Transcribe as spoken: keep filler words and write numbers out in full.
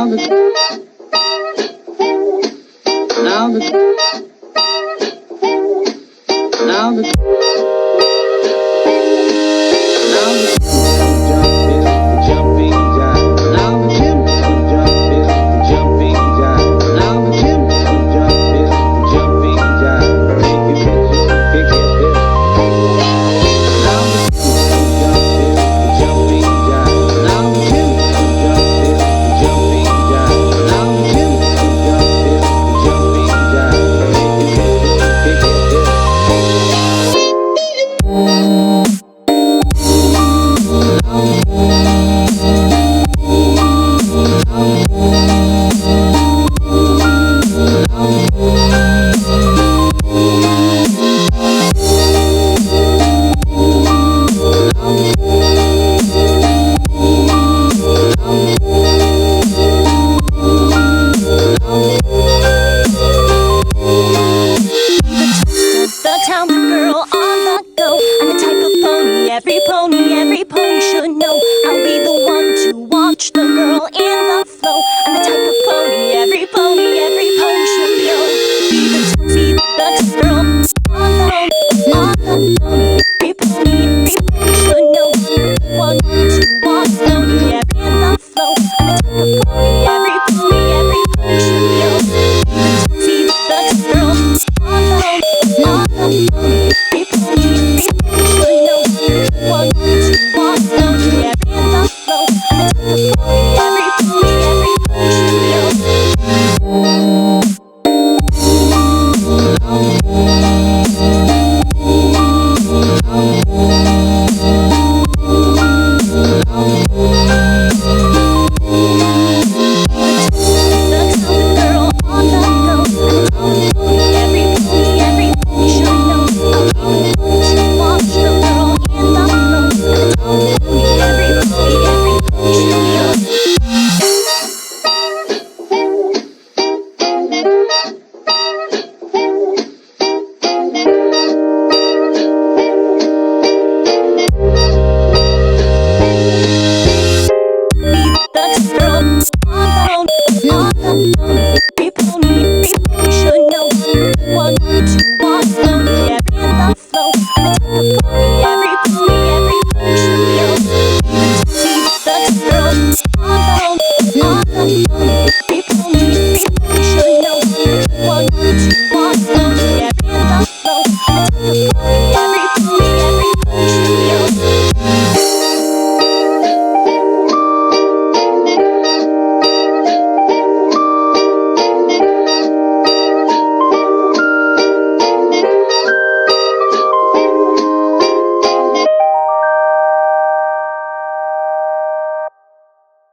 Now the now the now the now the jump is the jumping jive. Now the gym jump is the jumping jive. Now the gym jump is the jumping jive. Take your picture, pick it up. Now the jump is the jumping jive. Now the gym jump is the jumping jive. Now the gym jump is the jumping jive. Take your picture, pick it up. The town girl on the go. I'm the type of pony every pony, every pony should know. I'll be the one to watch the girl in the flow. I'm the type of pony every pony, every pony should know. Be the be the girl on the on the pony, every pony, every pony should know. I'm the one to watch the pony every in the flow. I'm the type of pony every pony, every pony should know. Be the girl on the on the pony, every pony, every pony should know. One to walk slowly every in the flow. I'm the type of pony every pony, every pony should know. Oh,